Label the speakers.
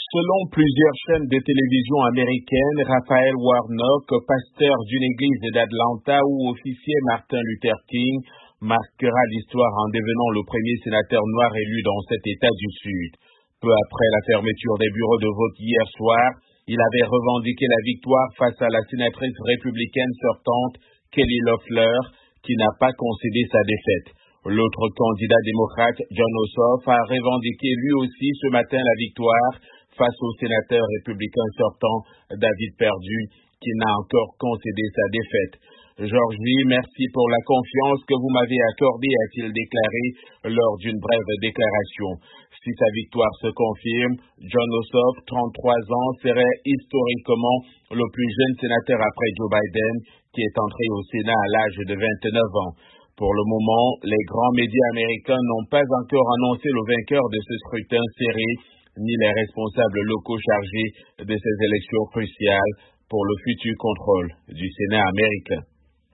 Speaker 1: Selon plusieurs chaînes de télévision américaines, Raphaël Warnock, pasteur d'une église d'Atlanta où officiait Martin Luther King, marquera l'histoire en devenant le premier sénateur noir élu dans cet État du Sud. Peu après la fermeture des bureaux de vote hier soir, il avait revendiqué la victoire face à la sénatrice républicaine sortante Kelly Loeffler, qui n'a pas concédé sa défaite. L'autre candidat démocrate, Jon Ossoff, a revendiqué lui aussi ce matin la victoire face au sénateur républicain sortant David Perdue, qui n'a encore concédé sa défaite. Georgie, merci pour la confiance que vous m'avez accordée, a-t-il déclaré lors d'une brève déclaration. Si sa victoire se confirme, Jon Ossoff, 33 ans, serait historiquement le plus jeune sénateur après Joe Biden, qui est entré au Sénat à l'âge de 29 ans. Pour le moment, les grands médias américains n'ont pas encore annoncé le vainqueur de ce scrutin serré, ni les responsables locaux chargés de ces élections cruciales pour le futur contrôle du Sénat américain.